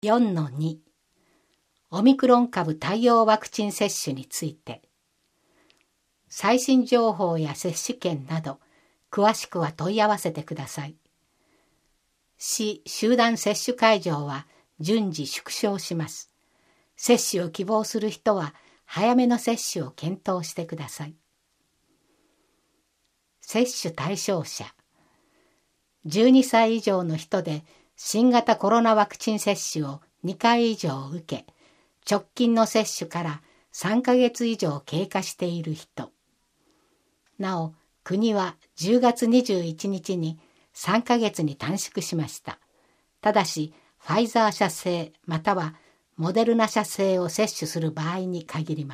4-2 オミクロン株対応ワクチン接種について、最新情報や接種券など詳しくは問い合わせてください。市集団接種会場は順次縮小します。接種を希望する人は早めの接種を検討してください。接種対象者、12歳以上の人で新型コロナワクチン接種を2回以上受け、直近の接種から3ヶ月以上経過している人。なお、国は10月21日に3ヶ月に短縮しました。ただし、ファイザー社製またはモデルナ社製を接種する場合に限ります。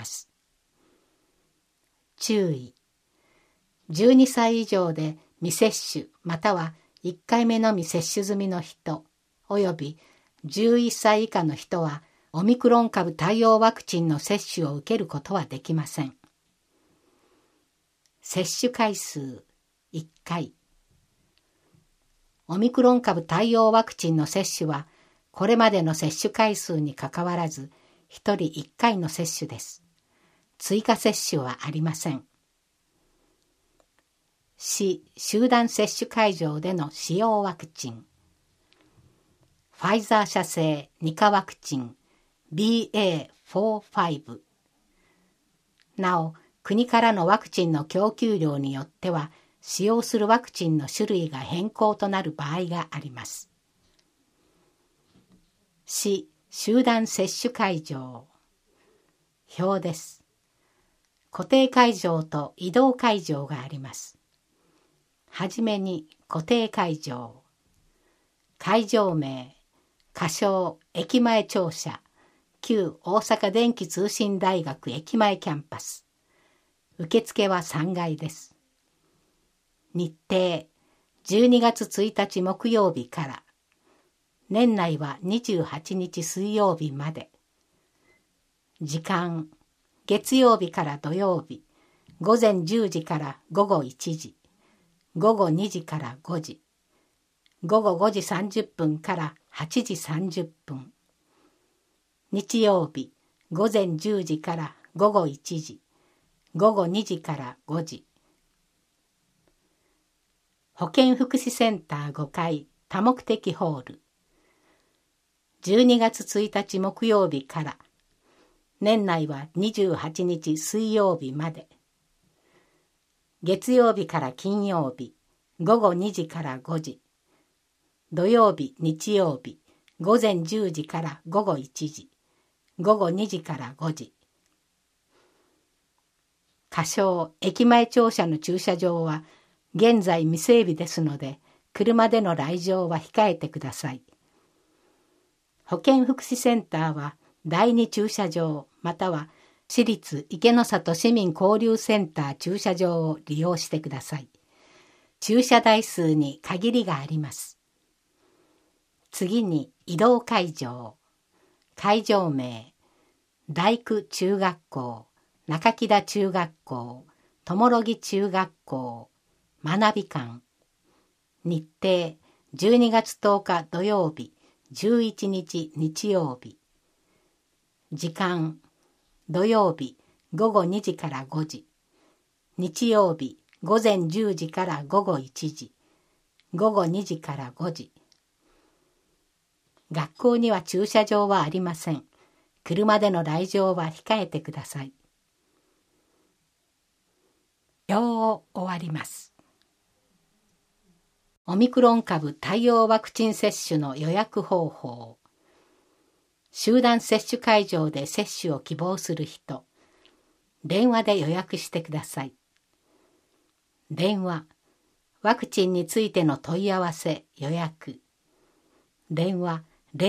注意。12歳以上で未接種または1回目の未接種済みの人および11歳以下の人はオミクロン株対応ワクチンの接種を受けることはできません。接種回数1回。オミクロン株対応ワクチンの接種はこれまでの接種回数にかかわらず1人1回の接種です。追加接種はありません。市集団接種会場での使用ワクチン。ファイザー社製2価ワクチン BA.4/5。なお、国からのワクチンの供給量によっては、使用するワクチンの種類が変更となる場合があります。市集団接種会場。表です。固定会場と移動会場があります。はじめに固定会場。会場名、仮称駅前庁舎、旧大阪電気通信大学駅前キャンパス。受付は3階です。日程、12月1日木曜日から。年内は28日水曜日まで。時間、月曜日から土曜日、午前10時から午後1時、午後2時から5時、午後5時30分から8時30分。日曜日、午前10時から午後1時、午後2時から5時。保健福祉センター5階多目的ホール。12月1日木曜日から。年内は28日水曜日まで。月曜日から金曜日、午後2時から5時。土曜日、日曜日、午前10時から午後1時。午後2時から5時。仮称駅前庁舎の駐車場は現在未整備ですので、車での来場は控えてください。保健福祉センターは第2駐車場または市立池の里市民交流センター駐車場を利用してください。駐車台数に限りがあります。次に移動会場。会場名、大工中学校、中木田中学校、友木中学校、学び館。日程、12月10日土曜日、11日日曜日。時間、土曜日午後2時から5時。日曜日午前10時から午後1時。午後2時から5時。学校には駐車場はありません。車での来場は控えてください。表を終わります。オミクロン株対応ワクチン接種の予約方法。集団接種会場で接種を希望する人、電話で予約してください。電話、ワクチンについての問い合わせ、予約。電話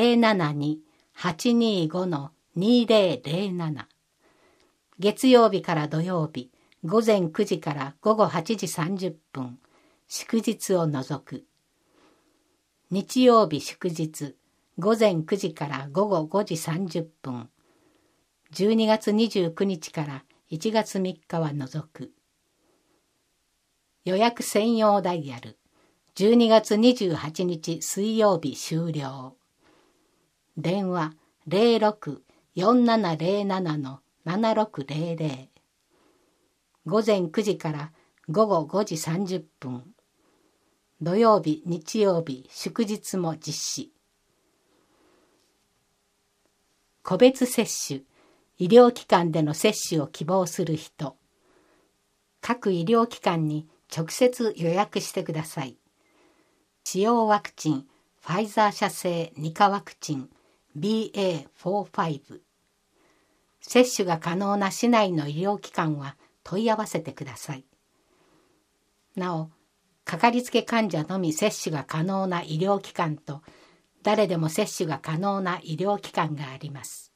072-825-2007。月曜日から土曜日、午前9時から午後8時30分、祝日を除く。日曜日祝日、午前9時から午後5時30分。12月29日から1月3日は除く。予約専用ダイヤル、12月28日水曜日終了。 電話06-4707-7600。午前9時から午後5時30分。土曜日、日曜日、祝日も実施。個別接種、医療機関での接種を希望する人。各医療機関に直接予約してください。使用ワクチン、ファイザー社製2価ワクチン BA.4/5。接種が可能な市内の医療機関は問い合わせてください。なお、かかりつけ患者のみ接種が可能な医療機関と、誰でも接種が可能な医療機関があります。